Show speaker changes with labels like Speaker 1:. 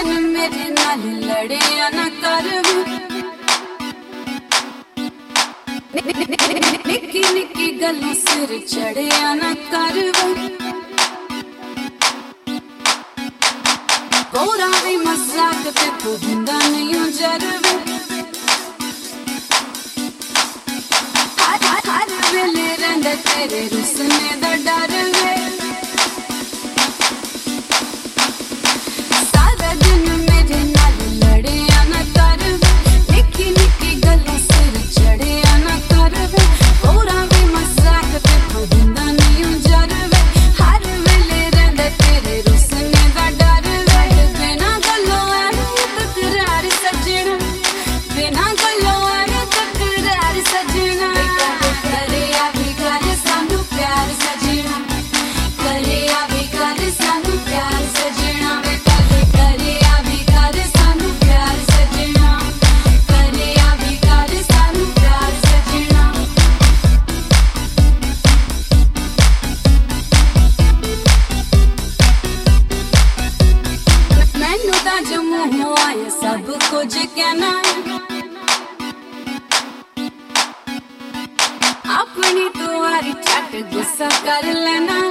Speaker 1: दिन मेरे नाल लड़े ना कर निक्की निक्की गल्लां सिर चढ़े ना कर पूरा भी मजाक ते तू हुंदा नहीं जरवे हर वेले रंदा तेरे रुसने दा डर वे सब कुछ कहना अपनी तुम्हारी चट गुस्सा कर लेना